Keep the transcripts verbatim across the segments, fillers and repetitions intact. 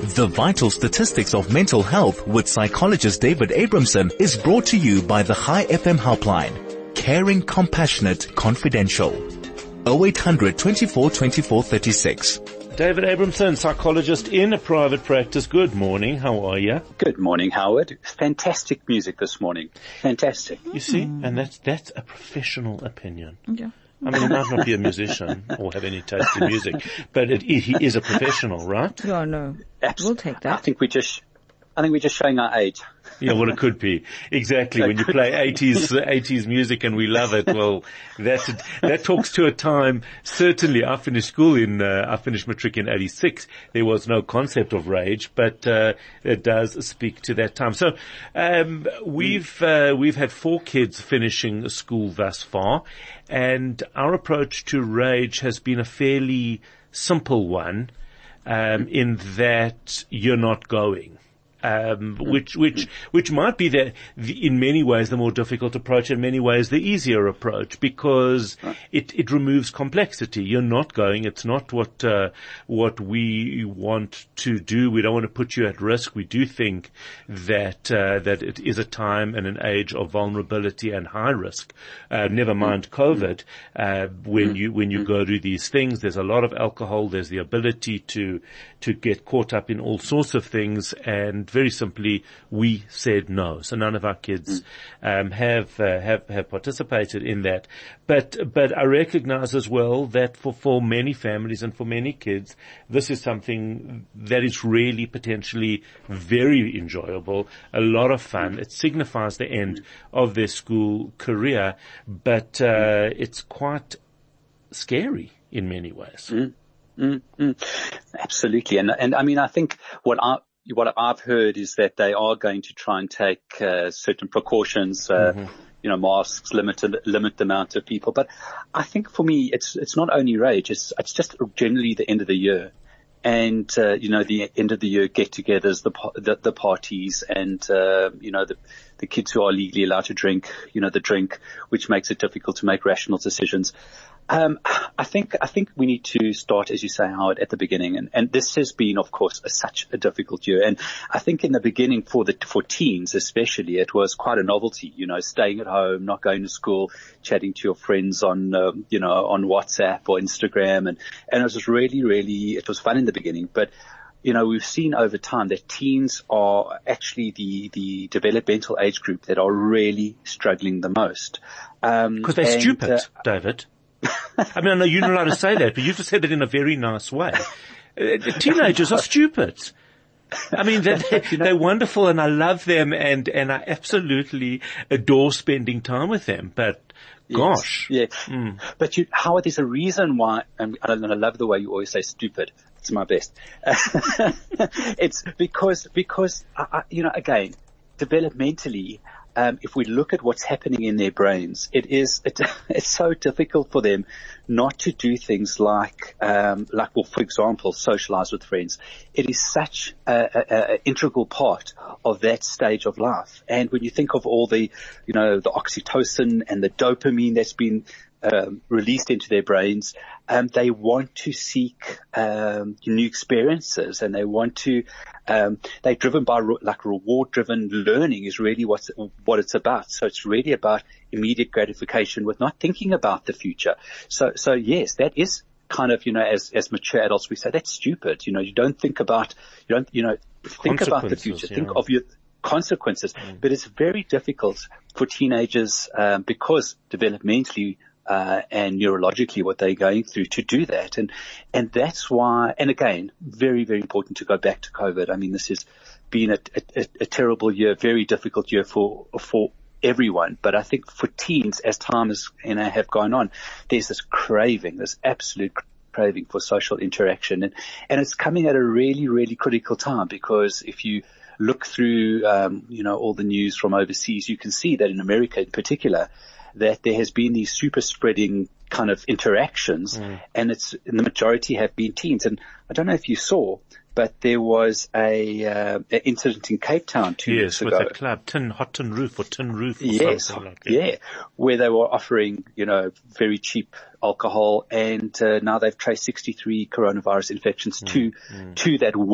The Vital Statistics of Mental Health with psychologist David Abramson is brought to you by the High F M helpline. Caring, compassionate, confidential. oh eight hundred, twenty-four, twenty-four, thirty-six. David Abramson, psychologist in a private practice. Good morning. How are you? Good morning, Howard. Fantastic music this morning. Fantastic. You see, and that's that's a professional opinion. Yeah. I mean, he might not be a musician or have any taste in music, but it, he is a professional, right? Yeah, no. Absolutely. We'll take that. I think we just, I think we're just showing our age. Yeah, well, it could be. Exactly. When you play eighties, eighties music and we love it, well, that's, that talks to a time. Certainly, I finished school in, uh, I finished matric in eighty-six. There was no concept of rage, but, uh, it does speak to that time. So, um, we've, uh, we've had four kids finishing school thus far, and our approach to rage has been a fairly simple one, um, in that you're not going. Um, which, which, which might be the, the, in many ways the more difficult approach, in many ways the easier approach, because it, it removes complexity. You're not going. It's not what, uh, what we want to do. We don't want to put you at risk. We do think that, uh, that it is a time and an age of vulnerability and high risk. Uh, never mind COVID. Uh, when you, when you go to these things, there's a lot of alcohol. There's the ability to, to get caught up in all sorts of things, and very simply, we said no. So none of our kids um, have uh, have have participated in that. But but I recognize as well that for for many families and for many kids, this is something that is really potentially very enjoyable, a lot of fun. It signifies the end of their school career, but uh, it's quite scary in many ways. Mm, mm, mm. Absolutely, and and I mean, I think what I. What I've heard is that they are going to try and take uh, certain precautions, uh, mm-hmm. you know, masks, limit limit the amount of people. But I think for me, it's it's not only rage; it's it's just generally the end of the year, and uh, you know, the end of the year get-togethers, the the, the parties, and uh, you know, the the kids who are legally allowed to drink, you know, the drink, which makes it difficult to make rational decisions. Um, I think, I think we need to start, as you say, Howard, at the beginning. And, and this has been, of course, a, such a difficult year. And I think in the beginning for the, for teens especially, it was quite a novelty, you know, staying at home, not going to school, chatting to your friends on, um, you know, on WhatsApp or Instagram. And, and it was really, really, it was fun in the beginning. But, you know, we've seen over time that teens are actually the, the developmental age group that are really struggling the most. Um, because they're and, stupid, uh, David. I mean, I know you're not allowed to say that, but you've just said it in a very nice way. Uh, teenagers are stupid. I mean, they're, they're, they're wonderful, and I love them, and, and I absolutely adore spending time with them. But gosh. Yes, yeah. Mm. But you, Howard, there's a reason why, and I love the way you always say stupid. It's my best. It's because, because, uh, you know, again, developmentally, Um, if we look at what's happening in their brains, it is, it, it's so difficult for them not to do things like, um, like, well, for example, socialize with friends. It is such an integral part of that stage of life. And when you think of all the, you know, the oxytocin and the dopamine that's been Um, released into their brains, um, they want to seek um, new experiences, and they want to. Um, they're driven by re- like reward-driven learning is really what's what it's about. So it's really about immediate gratification with not thinking about the future. So, so yes, that is kind of, you know, as as mature adults we say that's stupid. You know, you don't think about you don't you know think about the future. Yeah. Think of your consequences, mm. but it's very difficult for teenagers um, because developmentally. Uh, and neurologically what they're going through to do that. And, and that's why, and again, very, very important to go back to COVID. I mean, this has been a, a, a terrible year, very difficult year for, for everyone. But I think for teens, as time has, you know, have gone on, there's this craving, this absolute craving for social interaction. And, and it's coming at a really, really critical time, because if you look through, um, you know, all the news from overseas, you can see that in America in particular, that there has been these super spreading kind of interactions, mm. and it's, and the majority have been teens. And I don't know if you saw, but there was a, uh, an incident in Cape Town two yes, years ago. Yes, with a club, tin, Hot Tin Roof or Tin Roof or yes, something like that. Yeah, where they were offering, you know, very cheap alcohol, and uh, now they've traced sixty-three coronavirus infections mm, to mm. to that one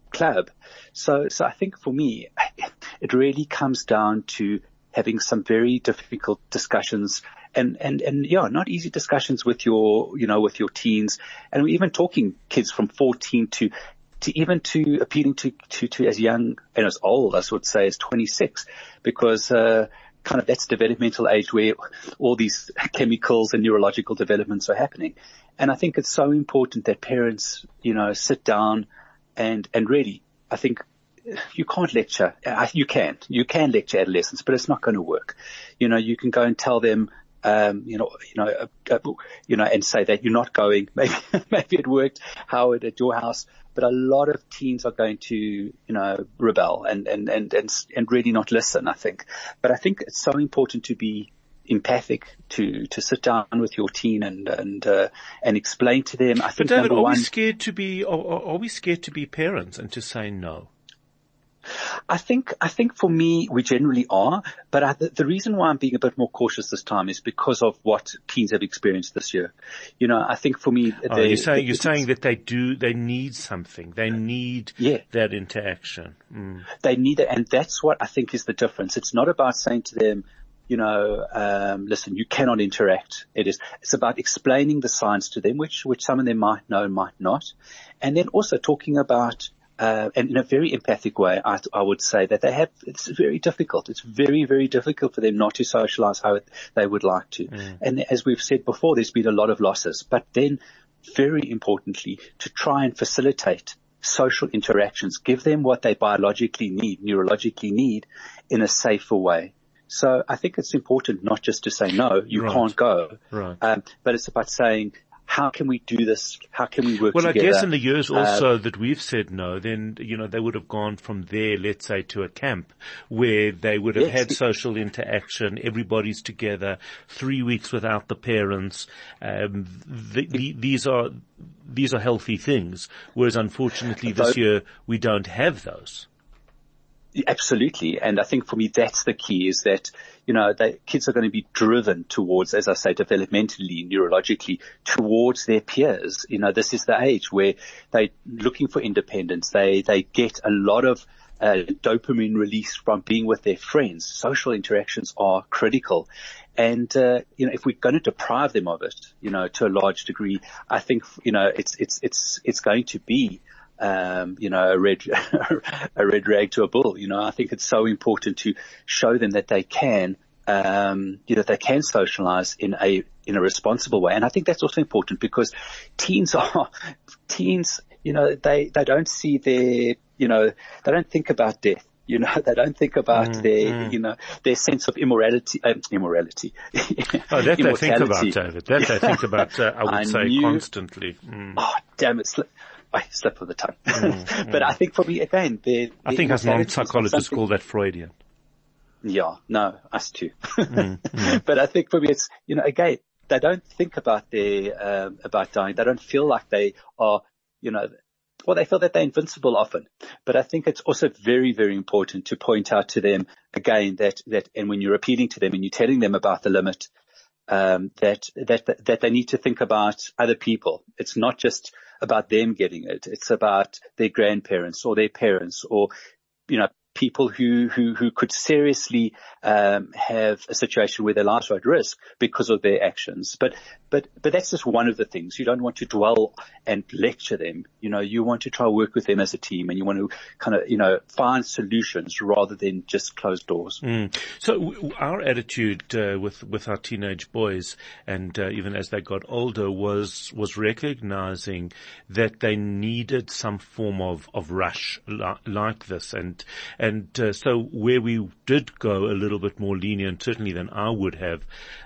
club. So, so I think for me, it really comes down to having some very difficult discussions and, and, and yeah, not easy discussions with your, you know, with your teens. And we're even talking kids from fourteen to, to even to appealing to, to, to as young and as old, I would say, as twenty-six, because, uh, kind of that's developmental age where all these chemicals and neurological developments are happening. And I think it's so important that parents, you know, sit down and, and really, I think you can't lecture. You can, you can lecture adolescents, but it's not going to work. You know, you can go and tell them, um, you know, you know, uh, uh, you know, and say that you're not going. Maybe, maybe it worked, Howard, at your house, but a lot of teens are going to, you know, rebel and, and, and, and, and really not listen, I think. But I think it's so important to be empathic, to, to sit down with your teen and, and, uh, and explain to them. I think but David, number are one, we scared to be, are, are we scared to be parents and to say no? I think, I think for me, we generally are, but I, the, the reason why I'm being a bit more cautious this time is because of what teens have experienced this year. You know, I think for me, oh, they, you're saying, they, you're saying that they do, they need something. They need yeah. that interaction. Mm. They need it. And that's what I think is the difference. It's not about saying to them, you know, um, listen, you cannot interact. It is, it's about explaining the science to them, which, which some of them might know, might not. And then also talking about, Uh, and in a very empathic way, I, I would say that they have, it's very difficult. It's very, very difficult for them not to socialize how it, they would like to. Mm. And as we've said before, there's been a lot of losses, but then very importantly, to try and facilitate social interactions, give them what they biologically need, neurologically need in a safer way. So I think it's important not just to say, no, you right. can't go, right. um, but it's about saying, how can we do this? How can we work well, together? Well, I guess in the years also uh, that we've said no, then, you know, they would have gone from there, let's say, to a camp where they would have yes. had social interaction. Everybody's together, three weeks without the parents. Um, the, the, these are, these are healthy things. Whereas unfortunately this year we don't have those. Absolutely. And I think for me, that's the key, is that, you know, the kids are going to be driven towards, as I say, developmentally, neurologically, towards their peers. You know, this is the age where they're looking for independence. They, they get a lot of uh, dopamine release from being with their friends. Social interactions are critical. And, uh, you know, if we're going to deprive them of it, you know, to a large degree, I think, you know, it's, it's, it's, it's going to be Um, you know, a red, a red rag to a bull. You know, I think it's so important to show them that they can, um, you know, they can socialize in a, in a responsible way. And I think that's also important because teens are, teens, you know, they, they don't see their, you know, they don't think about death. You know, they don't think about mm, their, mm. you know, their sense of immorality, um, immorality. Oh, that they think about, David. That they think about, uh, I would I say knew, constantly. Mm. Oh, damn it. I slip of the tongue. Mm, but mm. I think for me, again, the, I think as non-psychologists call that Freudian. Yeah, no, us too. mm, mm. But I think for me, it's, you know, again, they don't think about their, um, about dying. They don't feel like they are, you know, well, they feel that they're invincible often. But I think it's also very, very important to point out to them again that, that, and when you're appealing to them and you're telling them about the limit, um, that, that, that they need to think about other people. It's not just about them getting it. It's about their grandparents or their parents or, you know, people who, who, who could seriously, um, have a situation where their lives are at risk because of their actions. But, but, but that's just one of the things. You don't want to dwell and lecture them. You know, you want to try to work with them as a team and you want to kind of, you know, find solutions rather than just close doors. Mm. So w- our attitude, uh, with, with our teenage boys and, uh, even as they got older was, was recognizing that they needed some form of, of rush li- like this. And, And uh, so where we did go a little bit more lenient, certainly than I would have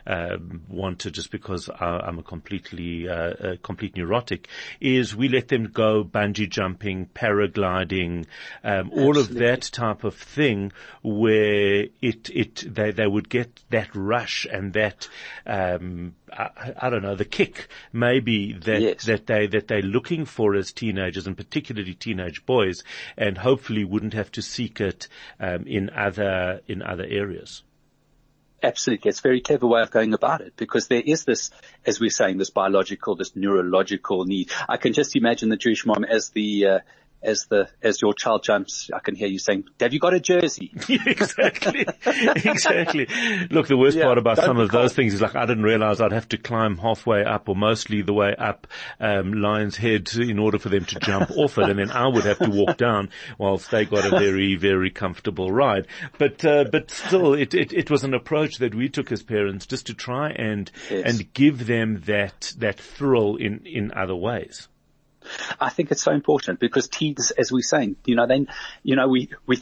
um, wanted, just because I, I'm a completely, uh, a complete neurotic, is we let them go bungee jumping, paragliding, um, all of that type of thing, where it it they they would get that rush and that um, I, I don't know, the kick maybe that yes. that they that they're looking for as teenagers, and particularly teenage boys, and hopefully wouldn't have to seek it um, in other in other areas. Absolutely. It's a very clever way of going about it because there is this, as we're saying, this biological, this neurological need. I can just imagine the Jewish mom as the, uh, as the, as your child jumps, I can hear you saying, have you got a jersey? Exactly. Exactly. Look, the worst Yeah, part about some of cold. those things is like, I didn't realize I'd have to climb halfway up or mostly the way up, um, Lion's Head in order for them to jump off it. And then I would have to walk down whilst they got a very, very comfortable ride. But, uh, but still, it, it, it was an approach that we took as parents just to try and, Yes. and give them that, that thrill in, in other ways. I think it's so important because teens, as we're saying, you know, then, you know, we, we,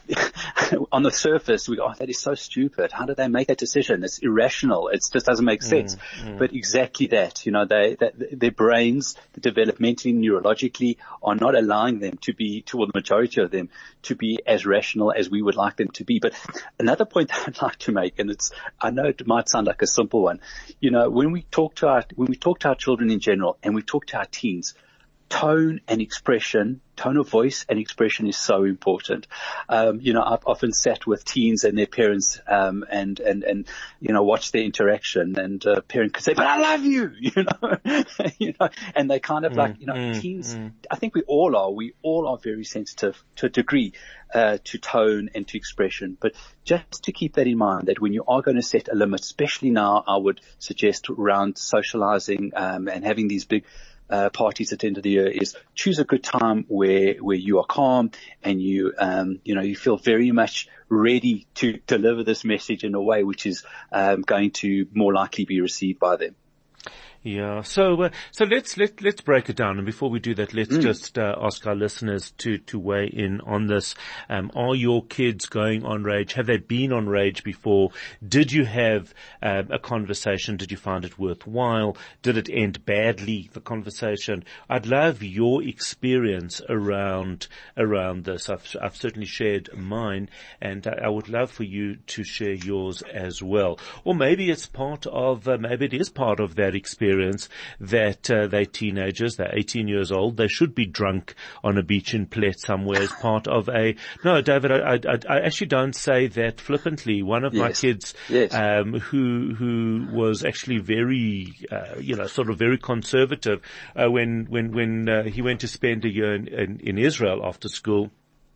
on the surface, we go, oh, that is so stupid. How do they make that decision? It's irrational. It just doesn't make sense. Mm, mm. But exactly that, you know, they, that their brains, developmentally, neurologically, are not allowing them to be, to, or the majority of them, to be as rational as we would like them to be. But another point that I'd like to make, and it's, I know it might sound like a simple one, you know, when we talk to our, when we talk to our children in general, and we talk to our teens, tone and expression, tone of voice and expression is so important. Um, you know, I've often sat with teens and their parents, um, and, and, and, you know, watch their interaction, and a parent could say, but I love you, you know, you know, and they kind of mm, like, you know, mm, teens, mm. I think we all are, we all are very sensitive to a degree, uh, to tone and to expression. But just to keep that in mind, that when you are going to set a limit, especially now, I would suggest around socializing, um, and having these big, Uh, parties at the end of the year, is choose a good time where, where you are calm and you, um, you know, you feel very much ready to deliver this message in a way which is, um, going to more likely be received by them. Yeah. So, uh, so let's, let, let's break it down. And before we do that, let's mm. just, uh, ask our listeners to, to weigh in on this. Um, are your kids going on Rage? Have they been on Rage before? Did you have, um, a conversation? Did you find it worthwhile? Did it end badly, the conversation? I'd love your experience around, around this. I've, I've certainly shared mine, and I, I would love for you to share yours as well. Or maybe it's part of, uh, maybe it is part of that experience. That uh, they're teenagers, they're eighteen years old, they should be drunk on a beach in Plet somewhere as part of a, no, David, I, I, I actually don't say that flippantly. One of yes. my kids, yes. um, who, who was actually very, uh, you know, sort of very conservative, uh, when, when, when, uh, he went to spend a year in, in, in Israel after school,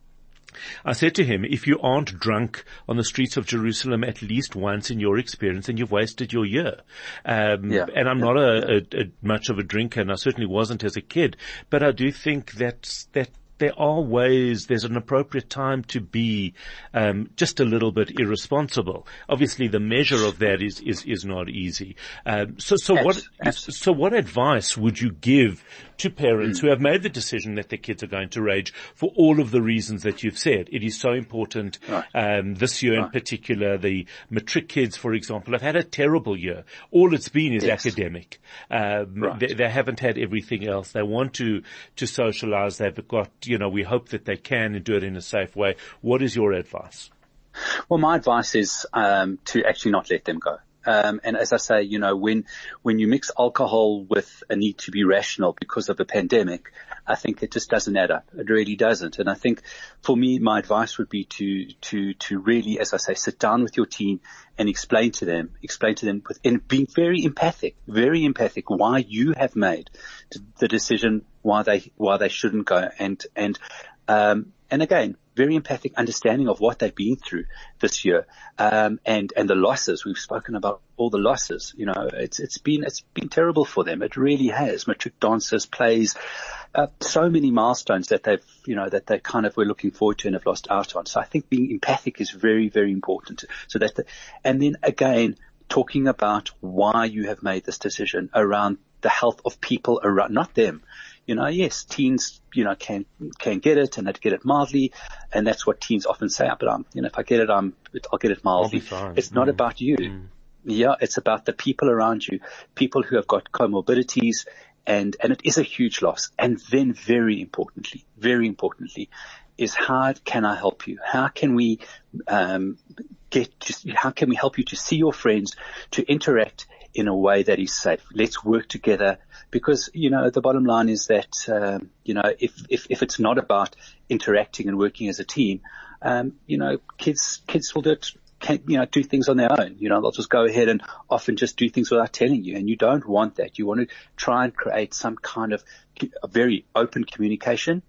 I said to him, if you aren't drunk on the streets of Jerusalem at least once in your experience, then you've wasted your year. Um, yeah. and I'm not a, a, a much of a drinker, and I certainly wasn't as a kid, but I do think that, that there are ways, there's an appropriate time to be, um, just a little bit irresponsible. Obviously the measure of that is, is, is not easy. Um, so, so what, so what advice would you give to parents mm. who have made the decision that their kids are going to Rage for all of the reasons that you've said? It is so important. Right. Um, this year right. in particular, the matric kids, for example, have had a terrible year. All it's been is yes. academic. Um, right. they, they haven't had everything else. They want to, to socialize. They've got, you know, we hope that they can and do it in a safe way. What is your advice? Well, my advice is, um, to actually not let them go. Um, and as I say, you know, when, when you mix alcohol with a need to be rational because of a pandemic, I think it just doesn't add up. It really doesn't. And I think for me, my advice would be to, to, to really, as I say, sit down with your teen and explain to them, explain to them with, and being very empathic, very empathic why you have made the decision, why they, why they shouldn't go. And, and, um, and again, very empathic understanding of what they've been through this year, um, and, and the losses. We've spoken about all the losses. You know, it's, it's been, it's been terrible for them. It really has. Matric dances, plays, uh, so many milestones that they've, you know, that they kind of were looking forward to and have lost out on. So I think being empathic is very, very important. So that's the, and then again, talking about why you have made this decision around the health of people around, not them. You know, yes, teens, you know, can, can get it and they get it mildly. And that's what teens often say. But I'm, you know, if I get it, I'm, I'll get it mildly. It's not mm. about you. Mm. Yeah. It's about the people around you, people who have got comorbidities, and, and it is a huge loss. And then very importantly, very importantly is how can I help you? How can we, um, get, just, how can we help you to see your friends, to interact in a way that is safe? Let's work together, because, you know, the bottom line is that, um, you know, if, if, if it's not about interacting and working as a team, um, you know, kids, kids will do it, can, you know, do things on their own. You know, they'll just go ahead and often just do things without telling you. And you don't want that. You want to try and create some kind of a very open communication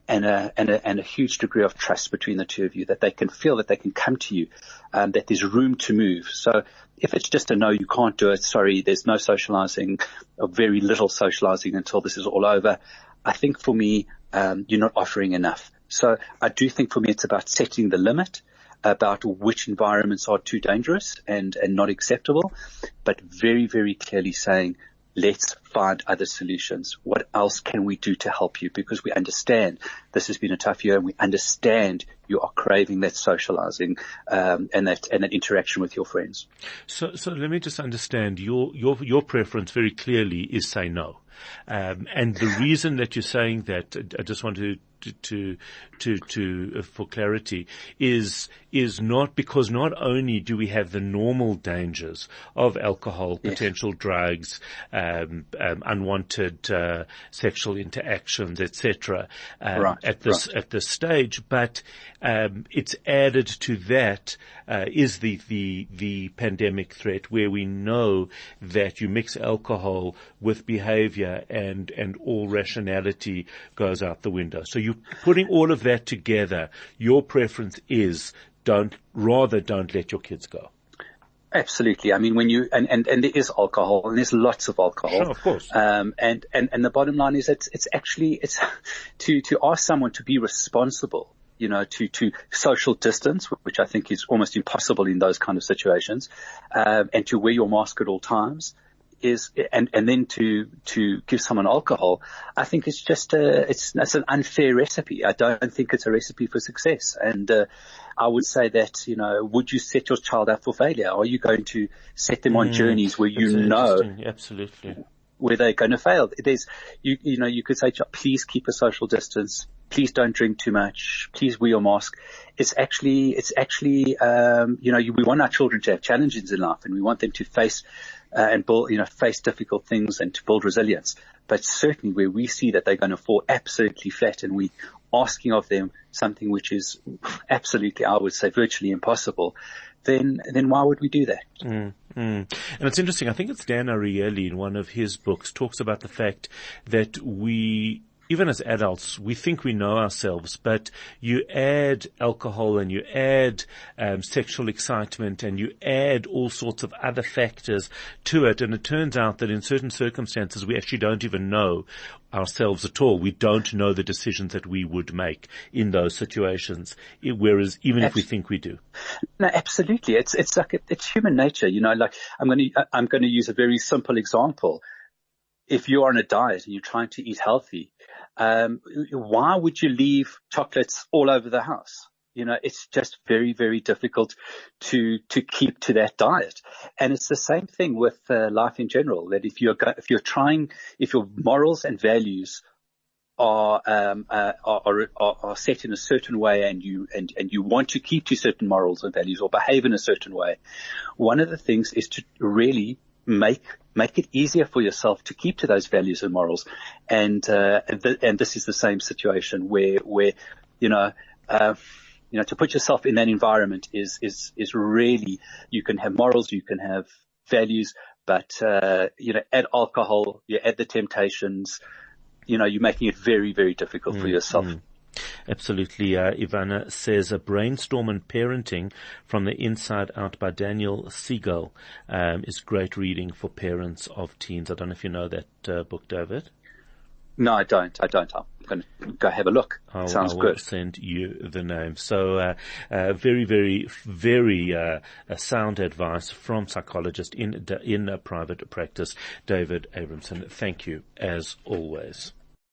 and a, and a, and a huge degree of trust between the two of you, that they can feel that they can come to you, um, that there's room to move. So if it's just a no, you can't do it, sorry, there's no socializing or very little socializing until this is all over, I think for me, um, you're not offering enough. So I do think for me it's about setting the limit, about which environments are too dangerous and, and not acceptable, but very, very clearly saying, let's find other solutions. What else can we do to help you? Because we understand this has been a tough year, and we understand you are craving that socializing, um, and that, and that interaction with your friends. So, so let me just understand your, your, your preference very clearly is say no. Um, and the reason that you're saying that, I just want to, to, to, to, to uh, for clarity, is, is not because not only do we have the normal dangers of alcohol, yes. potential drugs, um, um, unwanted, uh, sexual interactions, et cetera, um, right, at this, right. at this stage, but, um, it's added to that, uh, is the, the, the pandemic threat, where we know that you mix alcohol with behavior and, and all rationality goes out the window. So you're putting all of that together. Your preference is don't, rather don't let your kids go. Absolutely. I mean, when you, and, and, and there is alcohol, and there's lots of alcohol. Sure, of course. Um, and, and, and the bottom line is it's, it's actually, it's to, to ask someone to be responsible, you know, to, to social distance, which I think is almost impossible in those kind of situations, um, and to wear your mask at all times. Is, and, and then to, to give someone alcohol, I think it's just a, it's, it's an unfair recipe. I don't think it's a recipe for success. And, uh, I would say that, you know, would you set your child up for failure? Are you going to set them on mm, journeys where you know, absolutely, where they're going to fail? There's, you, you know, you could say, please keep a social distance. Please don't drink too much. Please wear your mask. It's actually, it's actually, um, you know, we want our children to have challenges in life, and we want them to face, uh, and build, you know, face difficult things and to build resilience. But certainly where we see that they're going to fall absolutely flat, and we asking of them something which is absolutely, I would say, virtually impossible, then, then why would we do that? Mm, mm. And it's interesting. I think it's Dan Ariely in one of his books talks about the fact that we, even as adults, we think we know ourselves, but you add alcohol and you add um, sexual excitement and you add all sorts of other factors to it, and it turns out that in certain circumstances we actually don't even know ourselves at all. We don't know the decisions that we would make in those situations, whereas even if we think we do. No, absolutely. It's it's like it's human nature, you know. Like I'm going to I'm going to use a very simple example. If you're on a diet and you're trying to eat healthy, um, why would you leave chocolates all over the house? You know, it's just very, very difficult to, to keep to that diet. And it's the same thing with uh, life in general, that if you're, if you're trying, if your morals and values are, um, uh, are, are, are set in a certain way, and you, and, and you want to keep to certain morals and values or behave in a certain way, one of the things is to really make, make it easier for yourself to keep to those values and morals. And, uh, th- and this is the same situation where, where, you know, uh, you know, to put yourself in that environment is, is, is really, you can have morals, you can have values, but, uh, you know, add alcohol, you add the temptations, you know, you're making it very, very difficult mm, for yourself. Mm. Absolutely. Uh, Ivana says a brainstorm on parenting from the inside out by Daniel Siegel, um, is great reading for parents of teens. I don't know if you know that uh, book, David. No, I don't. I don't. I'm going to go have a look. I'll, Sounds I will good. Send you the name. So, uh, uh, very, very, very, uh, uh, sound advice from psychologist in, in a private practice, David Abramson. Thank you as always.